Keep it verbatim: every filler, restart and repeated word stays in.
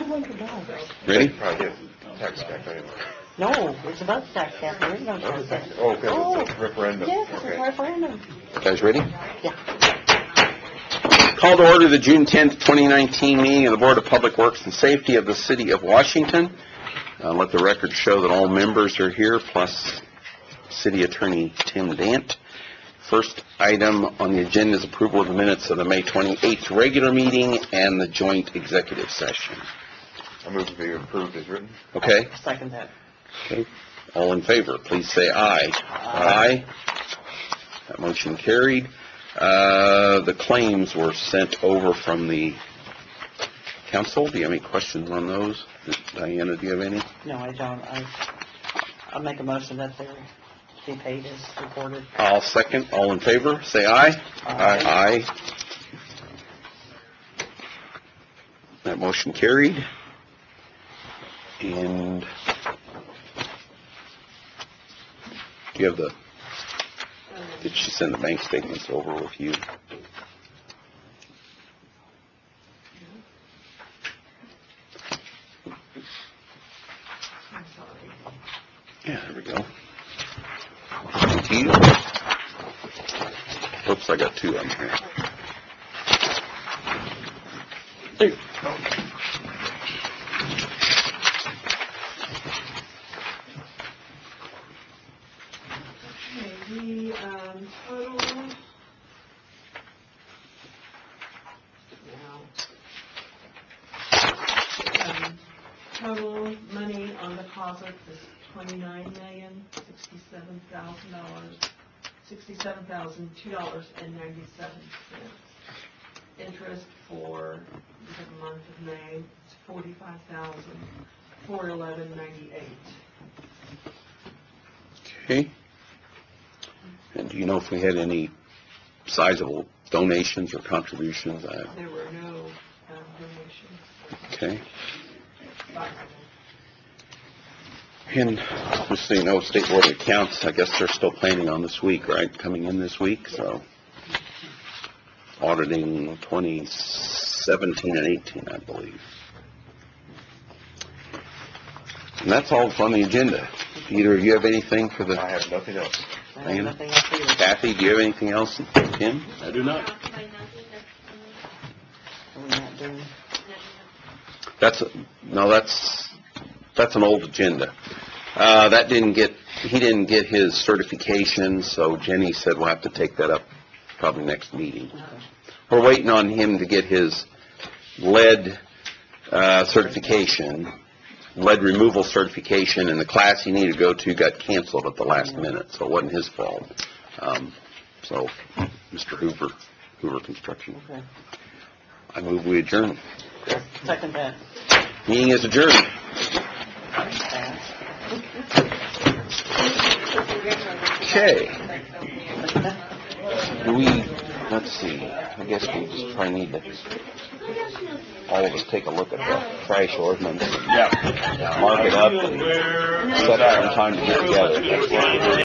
two hundred dollars. Ready? Probably get tax back anyway. No, it's about tax cap. There is no tax cap. Oh, okay, Oh, it's a referendum. yes, it's Okay. a referendum. Guys ready? Yeah. Call to order the June tenth, twenty nineteen meeting of the Board of Public Works and Safety of the City of Washington. Uh, let the record show that all members are here, plus City Attorney Tim Dant. First item on the agenda is approval of the minutes of the May twenty-eighth regular meeting and the joint executive session. I move to be approved as written. Okay? Second that. Okay. All in favor, please say aye. Aye. That motion carried. Uh, the claims were sent over from the council. Do you have any questions on those? Diana, do you have any? No, I don't. I, I'll make a motion that they're be paid as reported. I'll second. All in favor, say aye. Aye. Aye. That motion carried. And do you have the, did she send the bank statements over with you? Yeah, there we go. Thank you. Oops, I got two of them here. There. Okay, the um, total, now, um, total money on deposit is twenty-nine million, sixty-seven thousand dollars, sixty-seven thousand, two dollars and ninety-seven cents. Interest for the month of May is forty-five thousand, four eleven ninety-eight. Okay. And do you know if we had any sizable donations or contributions? I- There were no um, donations. Okay. Five. And just so you know, State Board of Accounts, I guess they're still planning on this week, right? Coming in this week, so auditing twenty seventeen and eighteen, I believe. And that's all that's on the agenda. Either of you have anything for the... I have nothing else. I Diana? have nothing else either. Kathy, do you have anything else? Tim? I do not. Are we not doing? That's, a- no, that's, that's an old agenda. Uh, that didn't get, he didn't get his certification, so Jenny said we'll have to take that up probably next meeting. Okay. We're waiting on him to get his lead uh, certification, lead removal certification, and the class he needed to go to got canceled at the last minute, so it wasn't his fault. Um, So, Mister Hoover, Hoover Construction. Okay. I move we adjourn. Second that. Meeting is adjourned. Fast. Okay. Do we, let's see, I guess we just probably need to, all of us take a look at the trash ordinance. Yeah. Mark it up and set some time to get together.